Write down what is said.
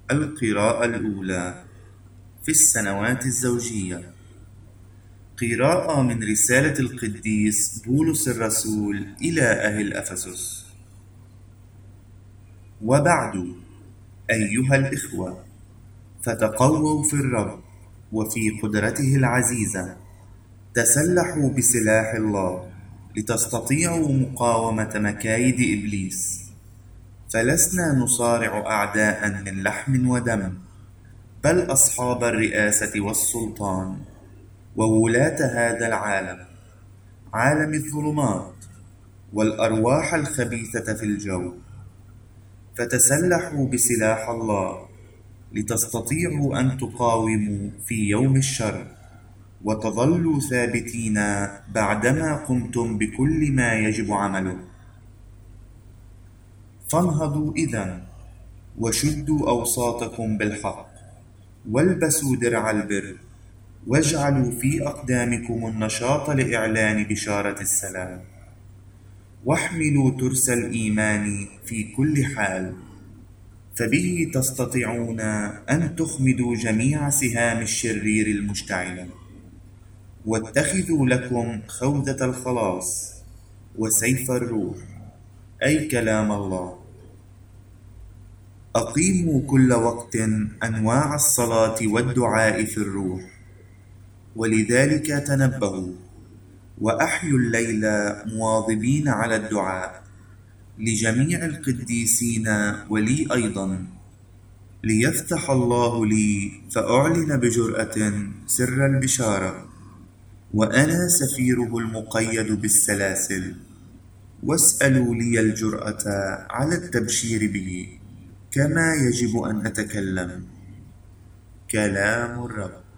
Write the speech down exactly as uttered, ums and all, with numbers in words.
القراءة الأولى في السنوات الزوجية. قراءة من رسالة القديس بولس الرسول إلى أهل أفسس. وبعد، أيها الإخوة، فتقووا في الرب وفي قدرته العزيزة، تسلحوا بسلاح الله لتستطيعوا مقاومة مكايد إبليس، فلسنا نصارع أعداء من لحم ودم، بل أصحاب الرئاسة والسلطان وولاة هذا العالم، عالم الظلمات والأرواح الخبيثة في الجو. فتسلحوا بسلاح الله لتستطيعوا أن تقاوموا في يوم الشر، وتظلوا ثابتين بعدما قمتم بكل ما يجب عمله. فانهضوا إذن، وشدوا أوساطكم بالحق، والبسوا درع البر، واجعلوا في أقدامكم النشاط لإعلان بشارة السلام، واحملوا ترس الإيمان في كل حال، فبه تستطيعون أن تخمدوا جميع سهام الشرير المشتعلة. واتخذوا لكم خوذة الخلاص وسيف الروح، أي كلام الله. أقيموا كل وقت أنواع الصلاة والدعاء في الروح، ولذلك تنبهوا، وأحيوا الليل مواظبين على الدعاء لجميع القديسين ولي أيضا، ليفتح الله لي فأعلن بجرأة سر البشارة، وأنا سفيره المقيد بالسلاسل. واسألوا لي الجرأة على التبشير به كما يجب أن أتكلم. كلام الرب.